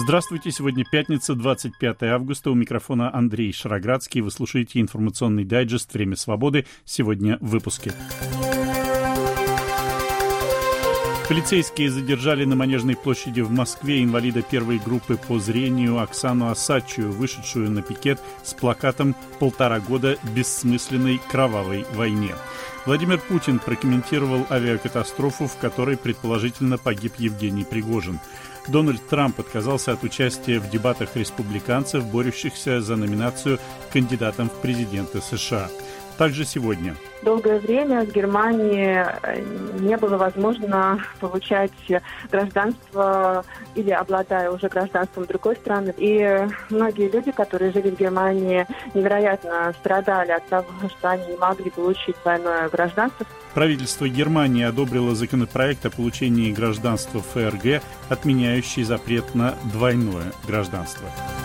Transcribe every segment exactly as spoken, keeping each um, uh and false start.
Здравствуйте, сегодня пятница, двадцать пятое августа. У микрофона Андрей Шароградский. Вы слушаете информационный дайджест «Время свободы». Сегодня в выпуске. Полицейские задержали на Манежной площади в Москве инвалида первой группы по зрению Оксану Осадчую, вышедшую на пикет с плакатом «Полтора года бессмысленной кровавой войне». Владимир Путин прокомментировал авиакатастрофу, в которой предположительно погиб Евгений Пригожин. Дональд Трамп отказался от участия в дебатах республиканцев, борющихся за номинацию кандидатом в президенты США. Также сегодня. Долгое время в Германии не было возможно получать гражданство или обладая уже гражданством другой страны. И многие люди, которые жили в Германии, невероятно страдали от того, что они не могли получить двойное гражданство. Правительство Германии одобрило законопроект о получении гражданства ФРГ, отменяющий запрет на двойное гражданство.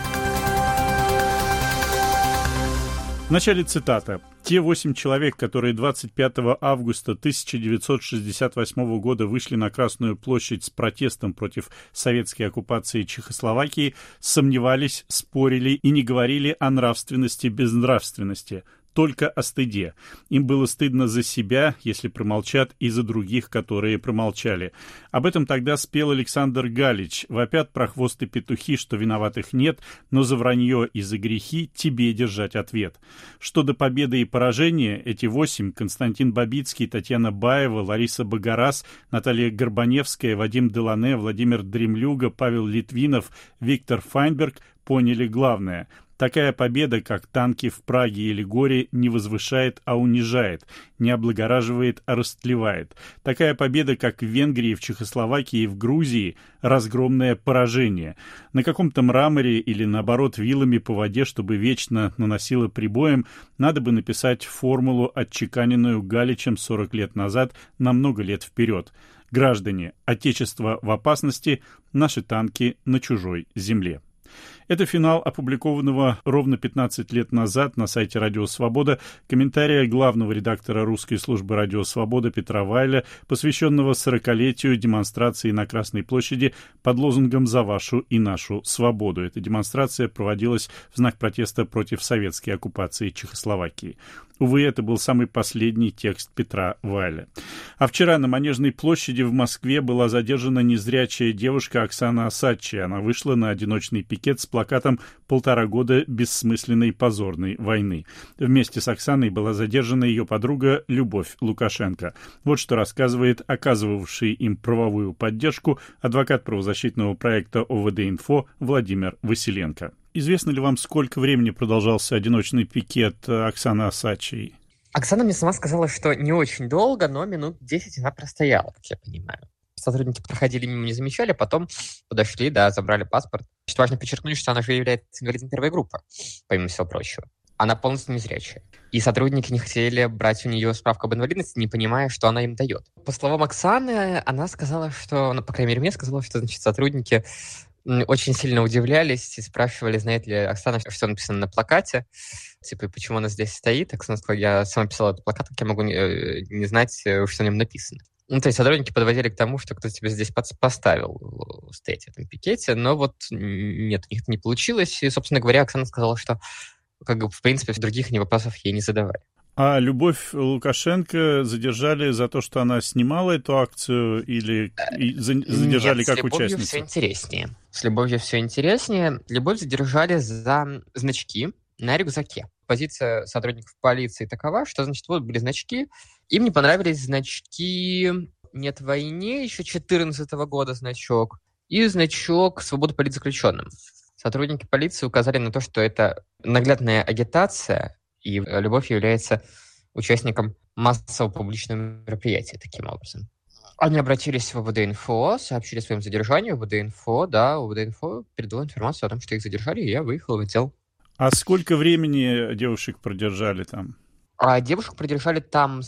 В начале цитата. Те восемь человек, которые двадцать пятого августа тысяча девятьсот шестьдесят восьмого года вышли на Красную площадь с протестом против советской оккупации Чехословакии, сомневались, спорили и не говорили о нравственности безнравственности, только о стыде. Им было стыдно за себя, если промолчат, и за других, которые промолчали. Об этом тогда спел Александр Галич. Вопят прохвосты петухи, что виноватых нет, но за вранье и за грехи тебе держать ответ. Что до победы и поражения, эти восемь — Константин Бабицкий, Татьяна Баева, Лариса Багарас, Наталья Горбаневская, Вадим Делане, Владимир Дремлюга, Павел Литвинов, Виктор Файнберг — поняли главное — такая победа, как танки в Праге или Горе, не возвышает, а унижает, не облагораживает, а растлевает. Такая победа, как в Венгрии, в Чехословакии и в Грузии, разгромное поражение. На каком-то мраморе или, наоборот, вилами по воде, чтобы вечно наносило прибоем, надо бы написать формулу, отчеканенную Галичем сорок лет назад, на много лет вперед. Граждане, Отечество в опасности, наши танки на чужой земле. Это финал опубликованного ровно пятнадцать лет назад на сайте «Радио Свобода» комментария главного редактора русской службы «Радио Свобода» Петра Вайля, посвященного сорокалетию демонстрации на Красной площади под лозунгом «За вашу и нашу свободу». Эта демонстрация проводилась в знак протеста против советской оккупации Чехословакии. Увы, это был самый последний текст Петра Вайля. А вчера на Манежной площади в Москве была задержана незрячая девушка Оксана Осадчая. Она вышла на одиночный пикет с плакатом «Полтора года бессмысленной позорной войны». Вместе с Оксаной была задержана ее подруга Любовь Лукашенко. Вот что рассказывает оказывавший им правовую поддержку адвокат правозащитного проекта ОВД-Инфо Владимир Василенко. Известно ли вам, сколько времени продолжался одиночный пикет Оксаны Осадчей? Оксана мне сама сказала, что не очень долго, но минут десять она простояла, как я понимаю. Сотрудники проходили мимо, не замечали, потом подошли, да, забрали паспорт. Значит, важно подчеркнуть, что она же является инвалидом первой группы, помимо всего прочего. Она полностью незрячая. И сотрудники не хотели брать у нее справку об инвалидности, не понимая, что она им дает. По словам Оксаны, она сказала, что, ну, по крайней мере, мне сказала, что, значит, сотрудники очень сильно удивлялись и спрашивали, знает ли Оксана, что написано на плакате. Типа, почему она здесь стоит. Оксана сказала, я сама писала этот плакат, как я могу не, не знать, что на нем написано. Ну, то есть сотрудники подводили к тому, что кто-то тебя здесь поставил стоять в этом пикете, но вот нет, у них это не получилось. И, собственно говоря, Оксана сказала, что, как бы, в принципе, других вопросов ей не задавали. А Любовь Лукашенко задержали за то, что она снимала эту акцию, или задержали Нет, как участницу? С Любовью все интереснее. С Любовью все интереснее. Любовь задержали за значки на рюкзаке. Позиция сотрудников полиции такова, что, значит, вот были значки. Им не понравились значки «Нет войне», еще две тысячи четырнадцатого года значок, и значок «Свобода политзаключенным». Сотрудники полиции указали на то, что это наглядная агитация, и Любовь является участником массового публичного мероприятия таким образом. Они обратились в ОВД-Инфо, сообщили о своем задержании. ОВД-Инфо, да, ОВД-Инфо передало информацию о том, что их задержали, и я выехал в отдел. А сколько времени девушек продержали там? А девушек продержали там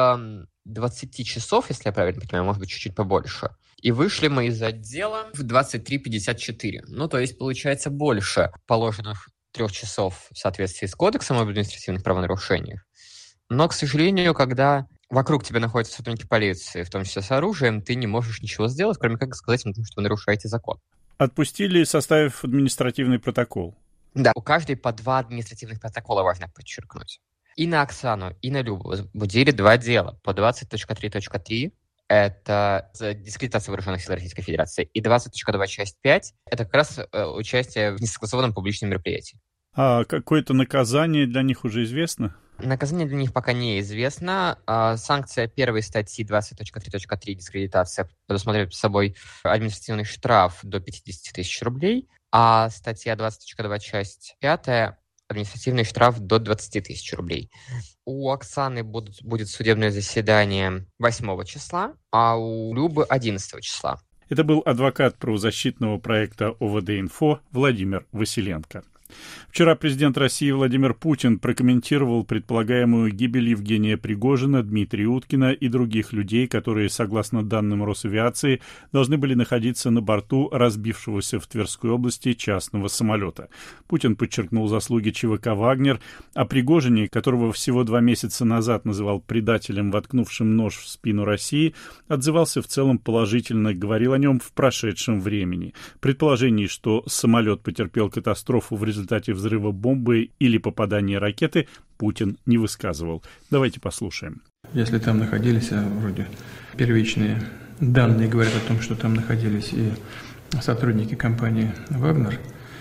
с двадцати часов, если я правильно понимаю, может быть, чуть-чуть побольше. И вышли мы из отдела в двадцать три пятьдесят четыре. Ну, то есть, получается, больше положенных трех часов в соответствии с Кодексом об административных правонарушениях. Но, к сожалению, когда вокруг тебя находятся сотрудники полиции, в том числе с оружием, ты не можешь ничего сделать, кроме как сказать им, что вы нарушаете закон. Отпустили, составив административный протокол. Да, у каждой по два административных протокола, важно подчеркнуть. И на Оксану, и на Любу возбудили два дела по двадцать точка три точка три. Это за дискредитацию вооруженных сил Российской Федерации. И двадцать точка два часть пять. Это как раз э, участие в несогласованном публичном мероприятии. А какое-то наказание для них уже известно? Наказание для них пока неизвестно. А санкция первой статьи двадцать точка три точка три дискредитация предусматривает собой административный штраф до пятьдесят тысяч рублей. А статья двадцать точка два часть пятая административный штраф до двадцать тысяч рублей. У Оксаны будут, будет судебное заседание восьмого числа, а у Любы одиннадцатого числа. Это был адвокат правозащитного проекта ОВД-Инфо Владимир Василенко. Вчера президент России Владимир Путин прокомментировал предполагаемую гибель Евгения Пригожина, Дмитрия Уткина и других людей, которые, согласно данным Росавиации, должны были находиться на борту разбившегося в Тверской области частного самолета. Путин подчеркнул заслуги ЧВК «Вагнер», о Пригожине, которого всего два месяца назад называл предателем, воткнувшим нож в спину России, отзывался в целом положительно, говорил о нем в прошедшем времени. Предположений, что самолет потерпел катастрофу в результате В результате взрыва бомбы или попадания ракеты, Путин не высказывал. Давайте послушаем. Если там находились, вроде первичные данные говорят о том, что там находились и сотрудники компании «Вагнер»,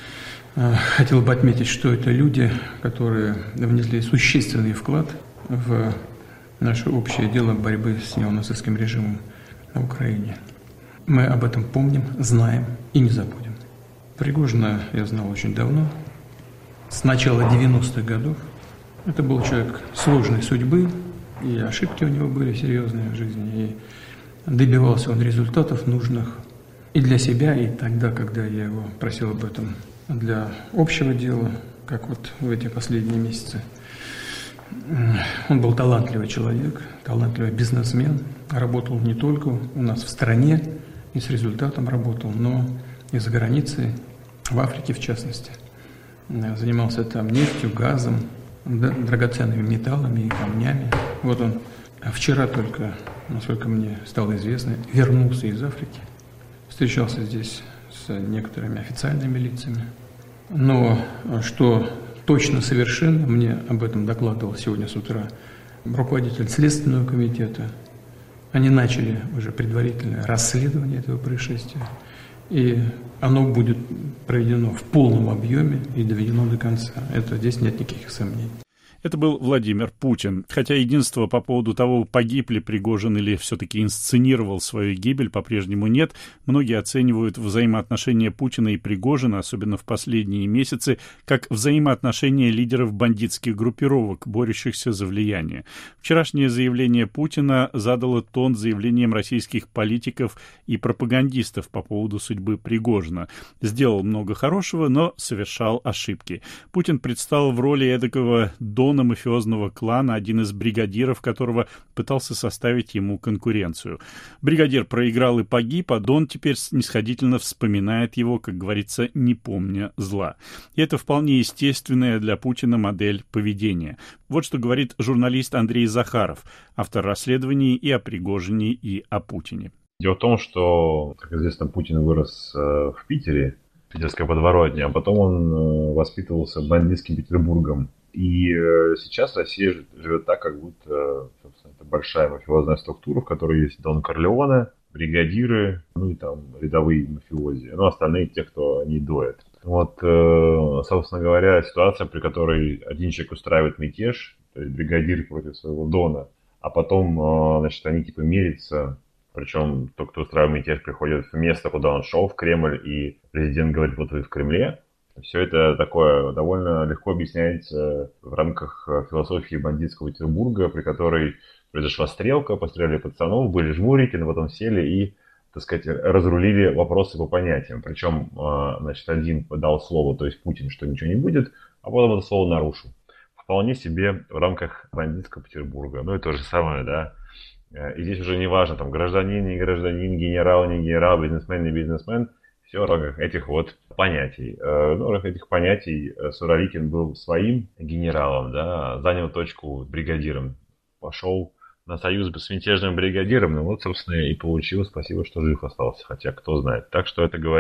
хотел бы отметить, что это люди, которые внесли существенный вклад в наше общее дело борьбы с неонацистским режимом на Украине. Мы об этом помним, знаем и не забудем. Пригожина я знал очень давно, с начала девяностых годов. Это был человек сложной судьбы, и ошибки у него были серьезные в жизни, и добивался он результатов нужных и для себя, и тогда, когда я его просил об этом для общего дела, как вот в эти последние месяцы. Он был талантливый человек, талантливый бизнесмен, работал не только у нас в стране, и с результатом работал, но и за границей, в Африке в частности. Занимался там нефтью, газом, драгоценными металлами и камнями. Вот он вчера только, насколько мне стало известно, вернулся из Африки. Встречался здесь с некоторыми официальными лицами. Но что точно совершенно, мне об этом докладывал сегодня с утра руководитель Следственного комитета. Они начали уже предварительное расследование этого происшествия. И оно будет проведено в полном объеме и доведено до конца. Это здесь нет никаких сомнений. Это был Владимир Путин. Хотя единства по поводу того, погиб ли Пригожин или все-таки инсценировал свою гибель, по-прежнему нет. Многие оценивают взаимоотношения Путина и Пригожина, особенно в последние месяцы, как взаимоотношения лидеров бандитских группировок, борющихся за влияние. Вчерашнее заявление Путина задало тон заявлениям российских политиков и пропагандистов по поводу судьбы Пригожина. Сделал много хорошего, но совершал ошибки. Путин предстал в роли эдакого дона мафиозного клана, один из бригадиров которого пытался составить ему конкуренцию. Бригадир проиграл и погиб, а Дон теперь снисходительно вспоминает его, как говорится, не помня зла. И это вполне естественная для Путина модель поведения. Вот что говорит журналист Андрей Захаров, автор расследований и о Пригожине, и о Путине. Дело в том, что, как известно, Путин вырос в Питере, в питерской подворотне, а потом он воспитывался бандитским Петербургом. И сейчас Россия живет так, как будто, собственно, это большая мафиозная структура, в которой есть Дон Корлеоне, бригадиры, ну и там рядовые мафиози, ну остальные те, кто они доят. Вот, собственно говоря, ситуация, при которой один человек устраивает мятеж, то есть бригадир против своего Дона, а потом, значит, они типа мирятся, причем тот, кто устраивает мятеж, приходит в место, куда он шел, в Кремль, и президент говорит, вот вы в Кремле. Все это такое довольно легко объясняется в рамках философии бандитского Петербурга, при которой произошла стрелка, постреляли пацанов, были жмурики, но потом сели и, так сказать, разрулили вопросы по понятиям. Причем, значит, один дал слово, то есть Путин, что ничего не будет, а потом это слово нарушил. Вполне себе в рамках бандитского Петербурга. Ну и то же самое, да. И здесь уже не важно, там, гражданин, не гражданин, генерал, не генерал, бизнесмен, не бизнесмен. Все в рамках этих вот понятий. В рамках этих понятий Суровикин был своим генералом, да, занял точку бригадиром, пошел на союз с мятежным бригадиром, ну вот, собственно, и получил. Спасибо, что жив остался, хотя кто знает. Так что это говорит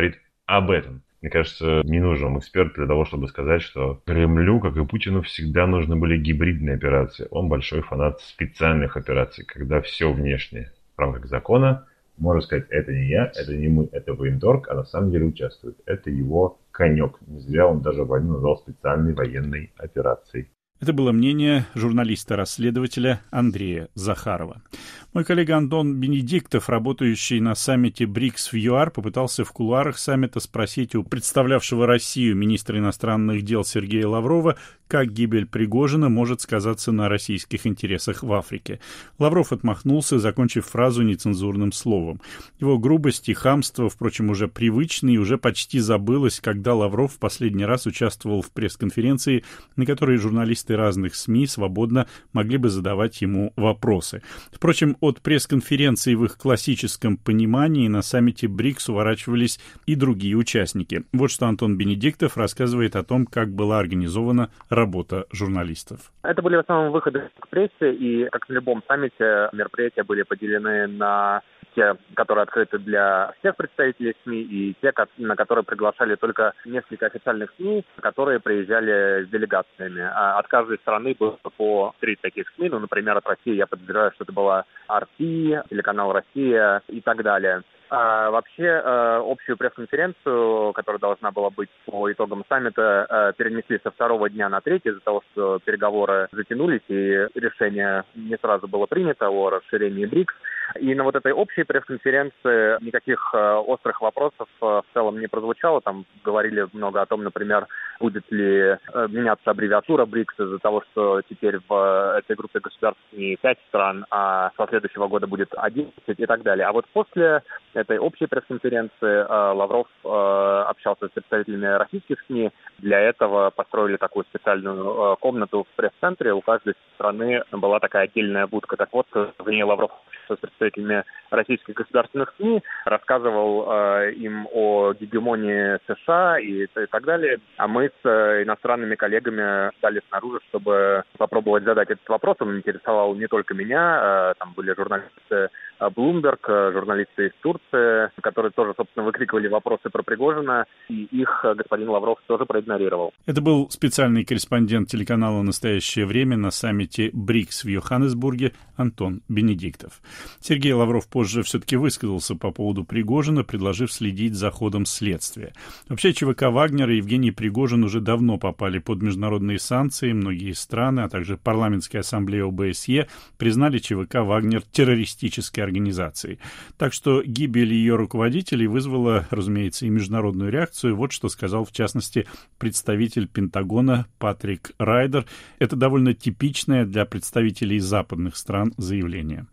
об этом. Мне кажется, не нужен вам эксперт для того, чтобы сказать, что Кремлю, как и Путину, всегда нужны были гибридные операции. Он большой фанат специальных операций, когда все внешнее в рамках закона можно сказать, это не я, это не мы, это военторг, а на самом деле участвует. Это его конек. Не зря он даже войну назвал специальной военной операцией. Это было мнение журналиста-расследователя Андрея Захарова. Мой коллега Антон Бенедиктов, работающий на саммите БРИКС в ЮАР, попытался в кулуарах саммита спросить у представлявшего Россию министра иностранных дел Сергея Лаврова, как гибель Пригожина может сказаться на российских интересах в Африке. Лавров отмахнулся, закончив фразу нецензурным словом. Его грубость и хамство, впрочем, уже привычны и уже почти забылось, когда Лавров в последний раз участвовал в пресс-конференции, на которой журналисты разных СМИ свободно могли бы задавать ему вопросы. Впрочем, от пресс-конференции в их классическом понимании на саммите БРИКС уворачивались и другие участники. Вот что Антон Бенедиктов рассказывает о том, как была организована работа журналистов. Это были в основном выходы к прессе, и, как на любом саммите, мероприятия были поделены на те, которые открыты для всех представителей СМИ, и те, на которые приглашали только несколько официальных СМИ, которые приезжали с делегациями. От каждой страны было по три таких СМИ. Ну, например, от России я подозреваю, что это была ар ти, телеканал «Россия» и так далее. А вообще, э, общую пресс-конференцию, которая должна была быть по итогам саммита, э, перенесли со второго дня на третий из-за того, что переговоры затянулись и решение не сразу было принято о расширении БРИКС. И на вот этой общей пресс-конференции никаких э, острых вопросов э, в целом не прозвучало. Там говорили много о том, например, будет ли э, меняться аббревиатура БРИКС из-за того, что теперь в этой группе государств не пять стран, а со следующего года будет одиннадцать и так далее. А вот после этой общей пресс-конференции э, Лавров э, общался с представителями российских СМИ. Для этого построили такую специальную э, комнату в пресс-центре. У каждой страны была такая отдельная будка. Так вот, в ней Лавров с представителями российских государственных СМИ, рассказывал э, им о гегемонии США и, и так далее. А мы с э, иностранными коллегами стали снаружи, чтобы попробовать задать этот вопрос. Он интересовал не только меня, э, там были журналисты Bloomberg, журналисты из Турции, которые тоже, собственно, выкрикивали вопросы про Пригожина, и их господин Лавров тоже проигнорировал. Это был специальный корреспондент телеканала «Настоящее время» на саммите БРИКС в Йоханнесбурге Антон Бенедиктов. Сергей Лавров позже все-таки высказался по поводу Пригожина, предложив следить за ходом следствия. Вообще, ЧВК «Вагнер» и Евгений Пригожин уже давно попали под международные санкции. Многие страны, а также парламентская ассамблея о бэ эс е признали ЧВК «Вагнер» террористической организацией. Так что гибель ее руководителей вызвала, разумеется, и международную реакцию. Вот что сказал, в частности, представитель Пентагона Патрик Райдер. Это довольно типичное для представителей западных стран заявление.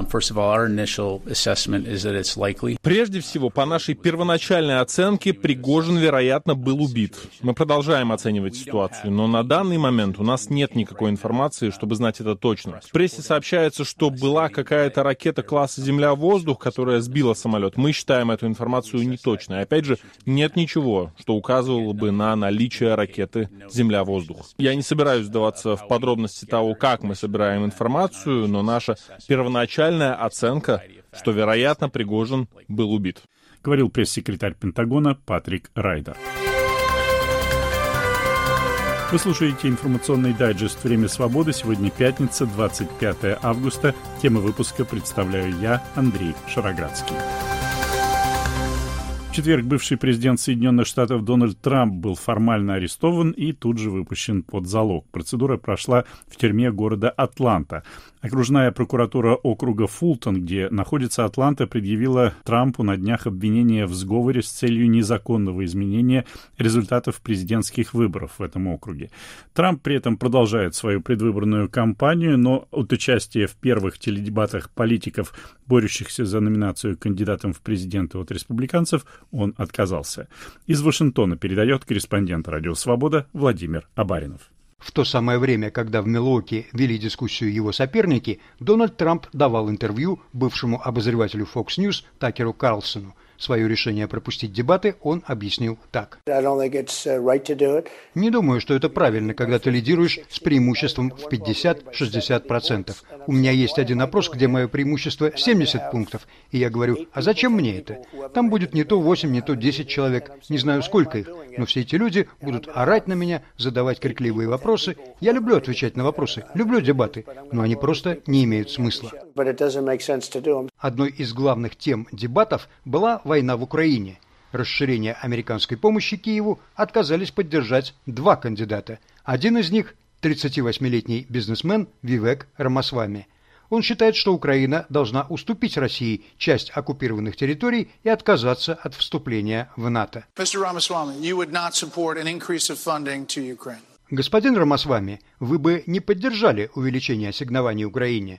Прежде всего, по нашей первоначальной оценке, Пригожин, вероятно, был убит. Мы продолжаем оценивать ситуацию, но на данный момент у нас нет никакой информации, чтобы знать это точно. В прессе сообщается, что была какая-то ракета класса «Земля-воздух», которая сбила самолет. Мы считаем эту информацию неточной. Опять же, нет ничего, что указывало бы на наличие ракеты «Земля-воздух». Я не собираюсь вдаваться в подробности того, как мы собираем информацию, но наша первоначальная оценка, что, вероятно, Пригожин был убит. Говорил пресс-секретарь Пентагона Патрик Райдер. Вы слушаете информационный дайджест «Время свободы». Сегодня пятница, двадцать пятое августа. Тему выпуска представляю я, Андрей Шароградский. В четверг бывший президент Соединенных Штатов Дональд Трамп был формально арестован и тут же выпущен под залог. Процедура прошла в тюрьме города Атланта. Окружная прокуратура округа Фултон, где находится Атланта, предъявила Трампу на днях обвинение в сговоре с целью незаконного изменения результатов президентских выборов в этом округе. Трамп при этом продолжает свою предвыборную кампанию, но от участия в первых теледебатах политиков, борющихся за номинацию кандидатом в президенты от республиканцев, он отказался. Из Вашингтона передает корреспондент «Радио Свобода» Владимир Абаринов. В то самое время, когда в Милуоки вели дискуссию его соперники, Дональд Трамп давал интервью бывшему обозревателю Fox News Такеру Карлсону. Свое решение пропустить дебаты он объяснил так. Не думаю, что это правильно, когда ты лидируешь с преимуществом в пятьдесят-шестьдесят процентов. У меня есть один опрос, где мое преимущество семьдесят пунктов, и я говорю, а зачем мне это? Там будет не то восемь, не то десять человек, не знаю сколько их, но все эти люди будут орать на меня, задавать крикливые вопросы. Я люблю отвечать на вопросы, люблю дебаты, но они просто не имеют смысла. Одной из главных тем дебатов была война в Украине. Расширение американской помощи Киеву отказались поддержать два кандидата. Один из них – тридцативосьмилетний бизнесмен Вивек Рамасвами. Он считает, что Украина должна уступить России часть оккупированных территорий и отказаться от вступления в НАТО. Господин Рамасвами, вы бы не поддержали увеличение ассигнований Украине?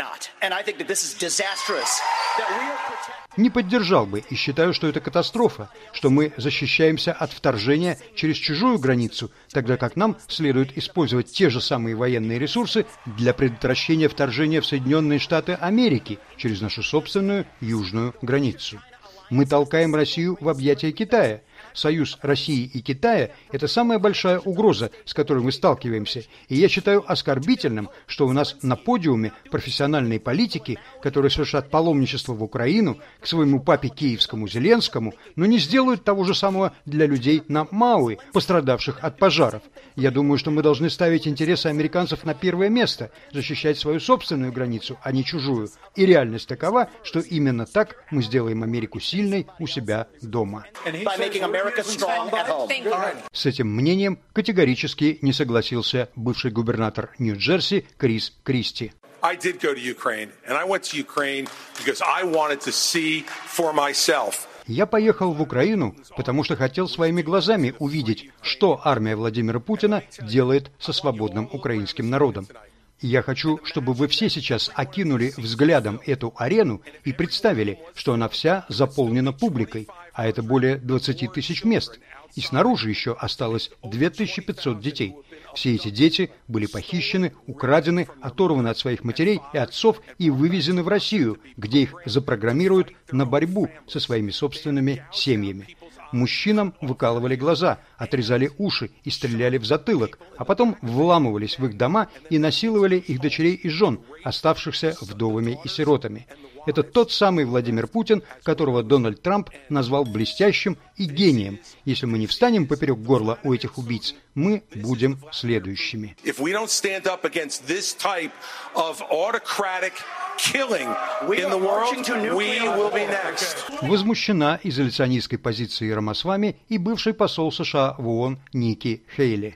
Не поддержал бы, и считаю, что это катастрофа, что мы защищаемся от вторжения через чужую границу, тогда как нам следует использовать те же самые военные ресурсы для предотвращения вторжения в Соединенные Штаты Америки через нашу собственную южную границу. Мы толкаем Россию в объятия Китая. Союз России и Китая – это самая большая угроза, с которой мы сталкиваемся. И я считаю оскорбительным, что у нас на подиуме профессиональные политики, которые совершат паломничество в Украину к своему папе киевскому Зеленскому, но не сделают того же самого для людей на Мауи, пострадавших от пожаров. Я думаю, что мы должны ставить интересы американцев на первое место, защищать свою собственную границу, а не чужую. И реальность такова, что именно так мы сделаем Америку сильной у себя дома. С этим мнением категорически не согласился бывший губернатор Нью-Джерси Крис Кристи. Я поехал в Украину, потому что хотел своими глазами увидеть, что армия Владимира Путина делает со свободным украинским народом. И я хочу, чтобы вы все сейчас окинули взглядом эту арену и представили, что она вся заполнена публикой, а это более двадцати тысяч мест. И снаружи еще осталось две тысячи пятьсот детей. Все эти дети были похищены, украдены, оторваны от своих матерей и отцов и вывезены в Россию, где их запрограммируют на борьбу со своими собственными семьями. Мужчинам выкалывали глаза, отрезали уши и стреляли в затылок, а потом вламывались в их дома и насиловали их дочерей и жен, оставшихся вдовами и сиротами. Это тот самый Владимир Путин, которого Дональд Трамп назвал блестящим и гением. Если мы не встанем поперек горла у этих убийц, мы будем следующими. Возмущена изоляционистской позицией Рамасвами и бывший посол США в ООН Ники Хейли.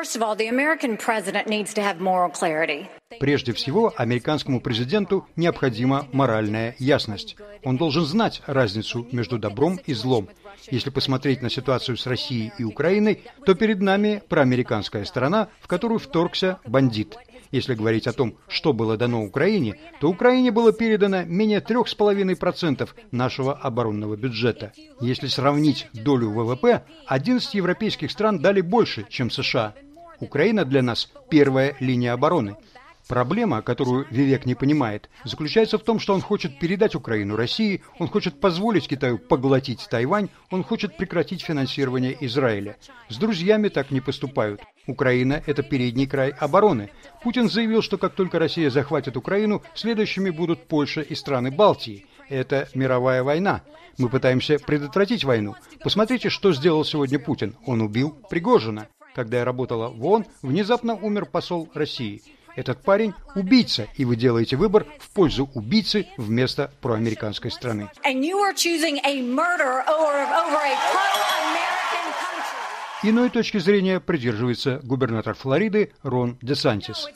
Прежде всего, американскому президенту необходима моральная ясность. Он должен знать разницу между добром и злом. Если посмотреть на ситуацию с Россией и Украиной, то перед нами проамериканская сторона, в которую вторгся бандит. Если говорить о том, что было дано Украине, то Украине было передано менее трех с половиной процентов нашего оборонного бюджета. Если сравнить долю ВВП, одиннадцать европейских стран дали больше, чем США. Украина для нас первая линия обороны. Проблема, которую Вивек не понимает, заключается в том, что он хочет передать Украину России, он хочет позволить Китаю поглотить Тайвань, он хочет прекратить финансирование Израиля. С друзьями так не поступают. Украина – это передний край обороны. Путин заявил, что как только Россия захватит Украину, следующими будут Польша и страны Балтии. Это мировая война. Мы пытаемся предотвратить войну. Посмотрите, что сделал сегодня Путин. Он убил Пригожина. Когда я работала в ООН, внезапно умер посол России. Этот парень – убийца, и вы делаете выбор в пользу убийцы вместо проамериканской страны. Иной точки зрения придерживается губернатор Флориды Рон Десантис.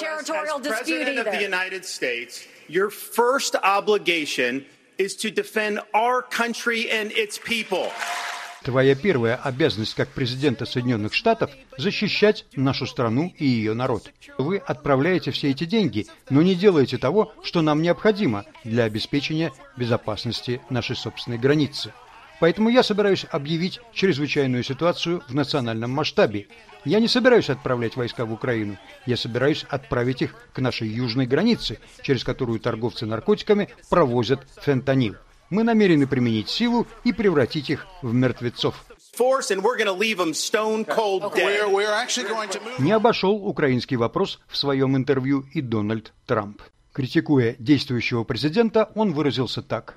Твоя первая обязанность как президента Соединенных Штатов – защищать нашу страну и ее народ. Вы отправляете все эти деньги, но не делаете того, что нам необходимо для обеспечения безопасности нашей собственной границы. Поэтому я собираюсь объявить чрезвычайную ситуацию в национальном масштабе. Я не собираюсь отправлять войска в Украину. Я собираюсь отправить их к нашей южной границе, через которую торговцы наркотиками провозят фентанил. Мы намерены применить силу и превратить их в мертвецов. Не обошел украинский вопрос в своем интервью и Дональд Трамп. Критикуя действующего президента, он выразился так.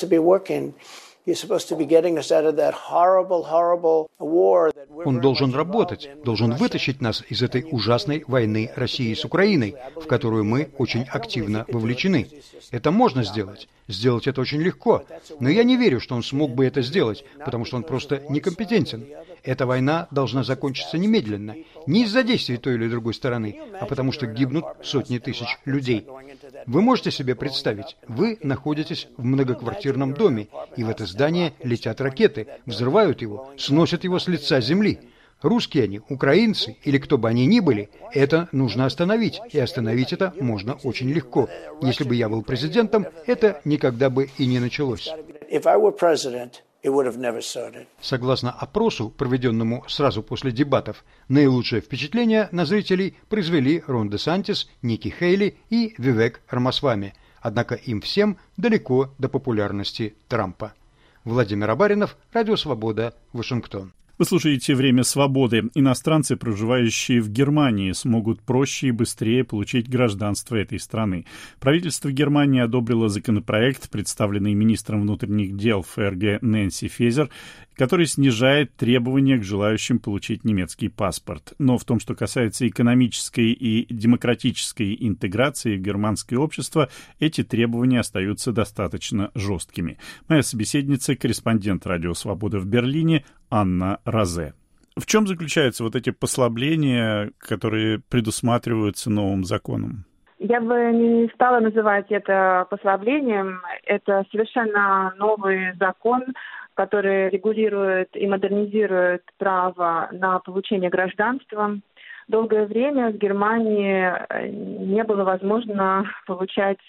Он должен работать, должен вытащить нас из этой ужасной войны России с Украиной, в которую мы очень активно вовлечены. Это можно сделать. Сделать это очень легко. Но я не верю, что он смог бы это сделать, потому что он просто некомпетентен. Эта война должна закончиться немедленно. Не из-за действий той или другой стороны, а потому что гибнут сотни тысяч людей. Вы можете себе представить, вы находитесь в многоквартирном доме, и в это здание летят ракеты, взрывают его, сносят его с лица земли. Русские они, украинцы или кто бы они ни были, это нужно остановить, и остановить это можно очень легко. Если бы я был президентом, это никогда бы и не началось. Согласно опросу, проведенному сразу после дебатов, наилучшее впечатление на зрителей произвели Рон де Сантис, Ники Хейли и Вивек Рамасвами. Однако им всем далеко до популярности Трампа. Владимир Абаринов, Радио Свобода, Вашингтон. Вы слушаете «Время свободы». Иностранцы, проживающие в Германии, смогут проще и быстрее получить гражданство этой страны. Правительство Германии одобрило законопроект, представленный министром внутренних дел ФРГ Нэнси Фезер, который снижает требования к желающим получить немецкий паспорт. Но в том, что касается экономической и демократической интеграции в германское общество, эти требования остаются достаточно жесткими. Моя собеседница, корреспондент Радио Свобода в Берлине, Анна Розе. В чем заключаются вот эти послабления, которые предусматриваются новым законом? Я бы не стала называть это послаблением. Это совершенно новый закон, который регулирует и модернизирует право на получение гражданства. Долгое время в Германии не было возможно получать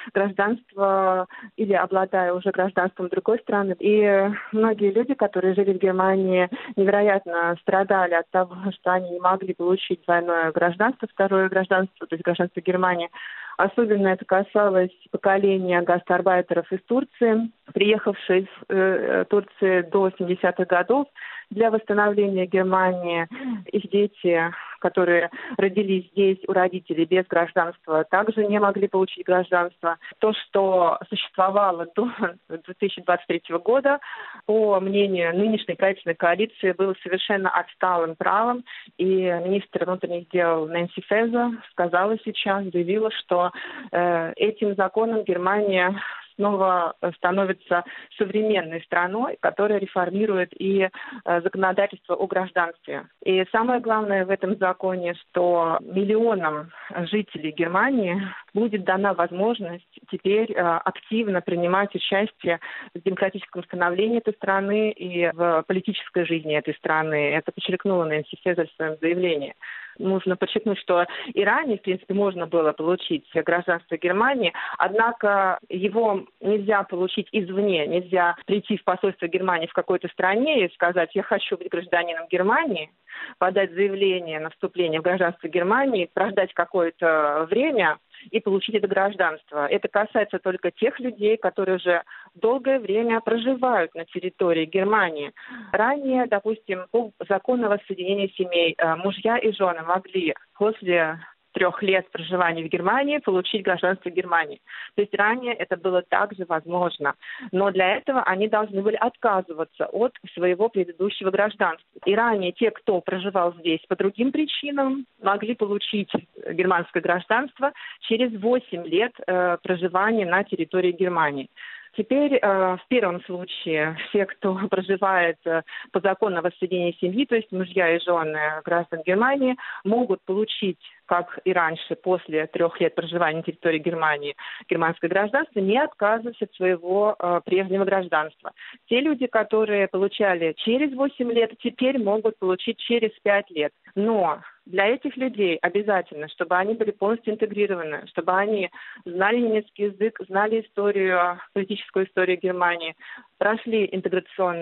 гражданство или обладая уже гражданством другой страны. И многие люди, которые жили в Германии, невероятно страдали от того, что они не могли получить двойное гражданство, второе гражданство, то есть гражданство Германии. Особенно это касалось поколения гастарбайтеров из Турции, приехавших в Турцию до семидесятых годов для восстановления Германии. Их дети, которые родились здесь у родителей без гражданства, также не могли получить гражданство. То, что существовало до две тысячи двадцать третьего года, по мнению нынешней правительственной коалиции, было совершенно отсталым правом. И министр внутренних дел Нэнси Фезер сказала сейчас, заявила, что э, этим законом Германия снова становится современной страной, которая реформирует и э, законодательство о гражданстве. И самое главное в этом законе, что миллионам жителей Германии будет дана возможность теперь э, активно принимать участие в демократическом становлении этой страны и в политической жизни этой страны. Это подчеркнула Нэнси Фезер в своем заявлении. Нужно подчеркнуть, что и ранее, в принципе, можно было получить гражданство Германии, однако его нельзя получить извне, нельзя прийти в посольство Германии в какой-то стране и сказать: я хочу быть гражданином Германии, подать заявление на вступление в гражданство Германии, прождать какое-то время и получить это гражданство. Это касается только тех людей, которые уже долгое время проживают на территории Германии. Ранее, допустим, по закону о воссоединении семей мужья и жены могли после трех лет проживания в Германии получить гражданство Германии. То есть ранее это было также возможно. Но для этого они должны были отказываться от своего предыдущего гражданства. И ранее те, кто проживал здесь по другим причинам, могли получить германское гражданство через восемь лет э, проживания на территории Германии. Теперь э, в первом случае все, кто проживает э, по закону о воссоединении семьи, то есть мужья и жены граждан Германии, могут получить, как и раньше, после трех лет проживания на территории Германии, германское гражданство, не отказываясь от своего э, прежнего гражданства. Те люди, которые получали через восемь лет, теперь могут получить через пять лет. Но для этих людей обязательно, чтобы они были полностью интегрированы, чтобы они знали немецкий язык, знали историю, политическую историю Германии, прошли интеграционные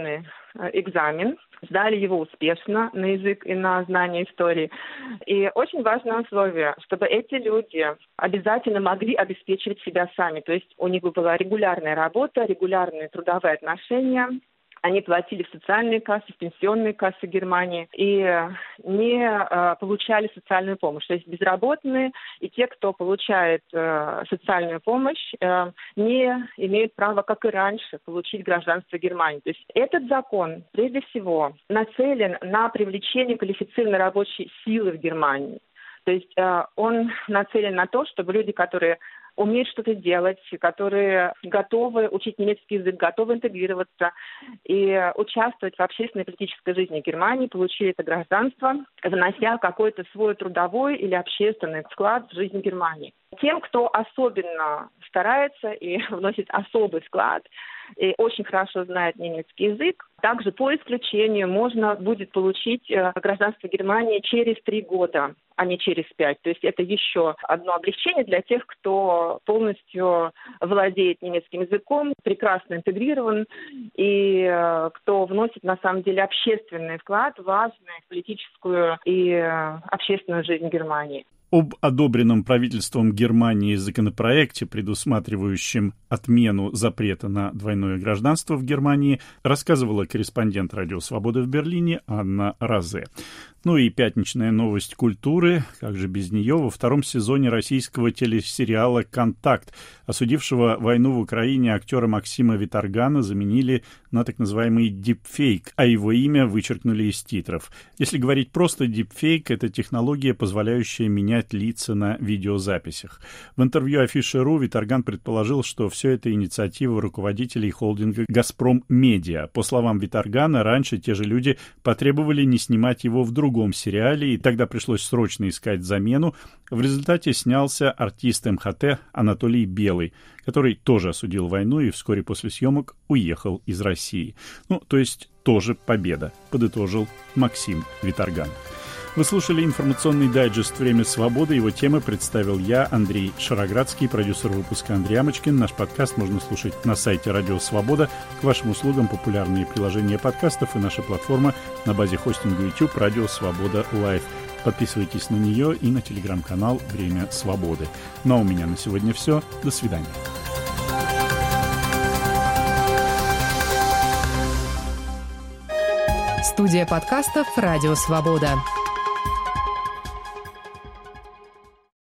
экзамен, сдали его успешно на язык и на знание истории. И очень важное условие, чтобы эти люди обязательно могли обеспечивать себя сами. То есть у них была регулярная работа, регулярные трудовые отношения. Они платили в социальные кассы, в пенсионные кассы Германии и не э, получали социальную помощь. То есть безработные и те, кто получает э, социальную помощь, э, не имеют права, как и раньше, получить гражданство Германии. То есть этот закон, прежде всего, нацелен на привлечение квалифицированной рабочей силы в Германии. То есть э, он нацелен на то, чтобы люди, которые умеют что-то делать, которые готовы учить немецкий язык, готовы интегрироваться и участвовать в общественной и политической жизни Германии, получили это гражданство, внося какой-то свой трудовой или общественный вклад в жизнь Германии. Тем, кто особенно старается и вносит особый вклад, и очень хорошо знает немецкий язык, также по исключению можно будет получить гражданство Германии через три года, а не через пять. То есть это еще одно облегчение для тех, кто полностью владеет немецким языком, прекрасно интегрирован и кто вносит на самом деле общественный вклад, важный в политическую и общественную жизнь Германии. Об одобренном правительством Германии законопроекте, предусматривающем отмену запрета на двойное гражданство в Германии, рассказывала корреспондент Радио Свобода в Берлине Анна Розе. Ну и пятничная новость культуры, как же без нее, во втором сезоне российского телесериала «Контакт», осудившего войну в Украине актера Максима Виторгана, заменили на так называемый дипфейк, а его имя вычеркнули из титров. Если говорить просто, дипфейк — это технология, позволяющая менять лица на видеозаписях. В интервью Афише.ру Виторган предположил, что все это инициатива руководителей холдинга «Газпром Медиа». По словам Виторгана, раньше те же люди потребовали не снимать его в другом сериале, и тогда пришлось срочно искать замену. В результате снялся артист эм ха тэ Анатолий Белый, который тоже осудил войну и вскоре после съемок уехал из России. Ну, то есть тоже победа, подытожил Максим Виторган. Вы слушали информационный дайджест «Время свободы». Его темы представил я, Андрей Шароградский, продюсер выпуска Андрей Амочкин. Наш подкаст можно слушать на сайте Радио Свобода. К вашим услугам популярные приложения подкастов и наша платформа на базе хостинга YouTube «Радио Свобода Лайв». Подписывайтесь на нее и на телеграм-канал «Время свободы». Ну а у меня на сегодня все. До свидания. Студия подкастов «Радио Свобода».